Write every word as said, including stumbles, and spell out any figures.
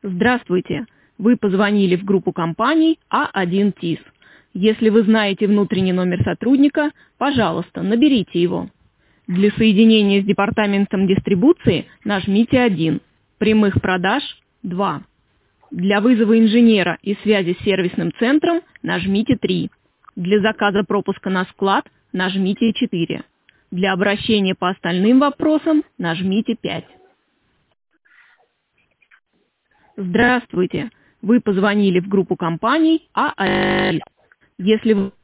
Здравствуйте! Вы позвонили в группу компаний А один ТИС. Если вы знаете внутренний номер сотрудника, пожалуйста, наберите его. Для соединения с департаментом дистрибуции нажмите один, прямых продаж – два. Для вызова инженера и связи с сервисным центром нажмите три. Для заказа пропуска на склад нажмите четыре. Для обращения по остальным вопросам нажмите пять. Здравствуйте! Вы позвонили в группу компаний А один ТИС. Если вы